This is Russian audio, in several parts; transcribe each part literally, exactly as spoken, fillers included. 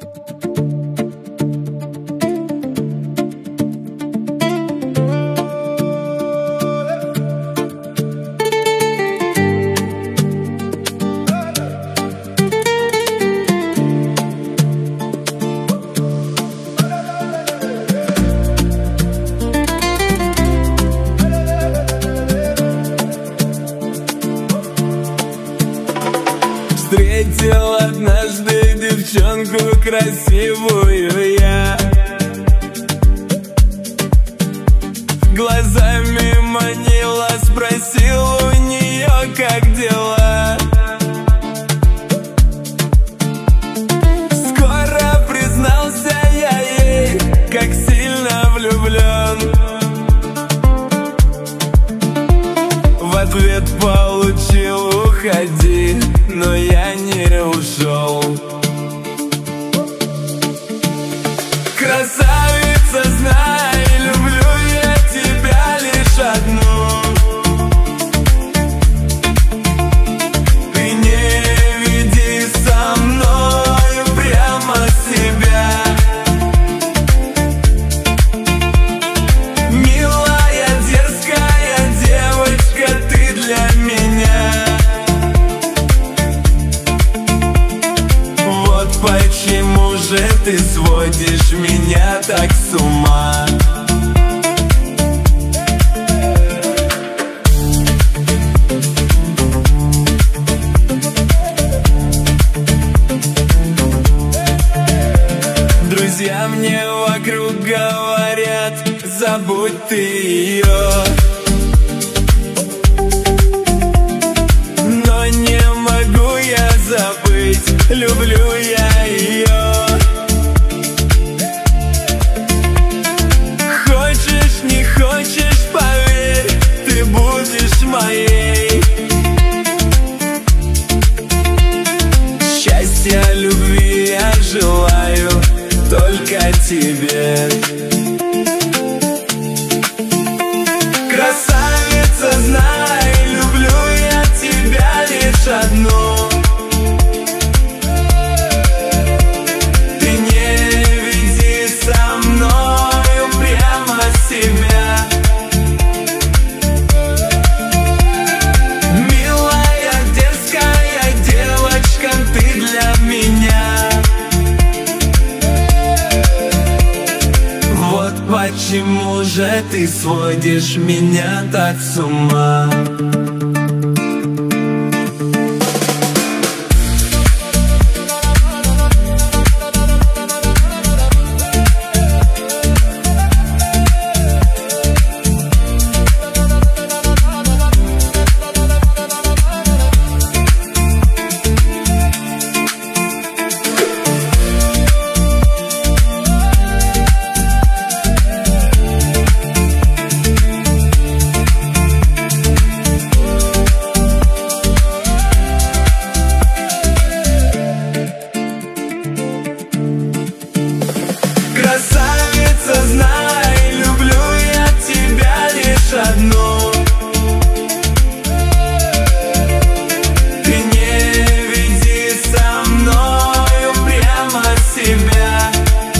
Встретил однажды девчонку красивую я, глазами манила, спросил у нее, как дела. Скоро признался я ей, как сильно влюблен. В ответ получил: уходи, но я не ушел. Красавица, знай, люблю я тебя лишь одну. Ты не веди со мною прямо себя. Милая, дерзкая девочка, ты для меня. Почему же ты сводишь меня так с ума? Друзья мне вокруг говорят: забудь ты ее. Но не могу я забыть, люблю я ее. Хочешь, не хочешь, поверь, ты будешь моей. Счастья, любви я желаю только тебе. Красавица, знай, люблю я тебя лишь одну. Почему же ты сводишь меня так с ума? Красавица, знай, люблю я тебя лишь одну. Ты не веди со мною прямо себя.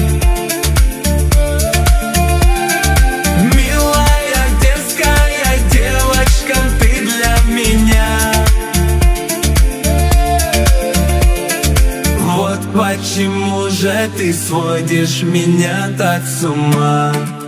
Милая, дерзкая девочка, ты для меня. Вот почему же ты сводишь меня так с ума?